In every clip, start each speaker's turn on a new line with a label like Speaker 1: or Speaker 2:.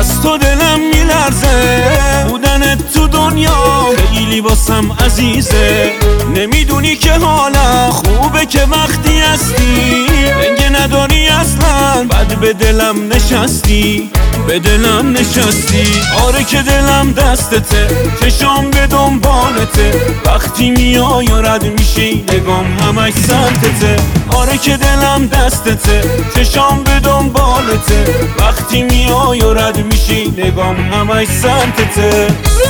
Speaker 1: از تو دلم میلرزه، بودنت تو دنیا خیلی واسم عزیزه. نمیدونی که حالم خوبه که وقتی هستی، رنگ نداری اصلا، بعد به دلم نشستی، به دلم نشستی. آره که دلم دستته، چشام به دنبالته، وقتی میای و رد میشی نگام همش سمتته. آره که دلم دستته، چشام به دنبالته، وقتی میای و رد میشی نگام همش سمتته.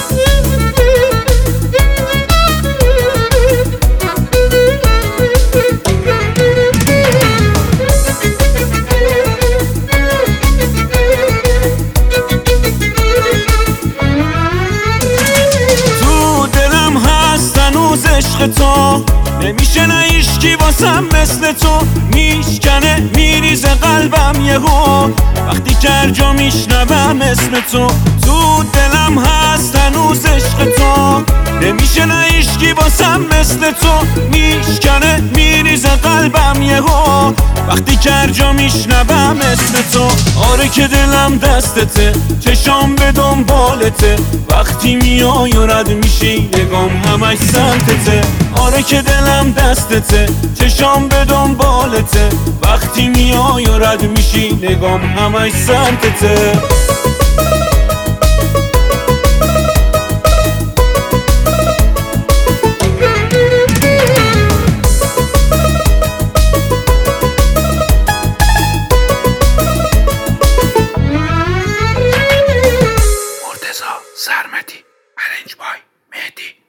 Speaker 1: عشق تو نمیشه نه هیچکی واسم مثل تو، میشکنه میریزه قلبم یهو وقتی که هر جا میشنوم اسم تو. تو دلم هست هنوز عشق تو، نمیشه نه هیچکی واسم مثل تو، میشکنه میریزه قلبم یهو وقتی که هر جا میشنوم اسم تو. آره که دلم دستته، چشام به دنبالته، وقتی میای و رد میشی نگام همش سمتته. آره که دلم دستته، چشام به دنبالته، وقتی میای و رد میشی نگام همش سمتته.
Speaker 2: سرمدی، ارنج بای، مهدی.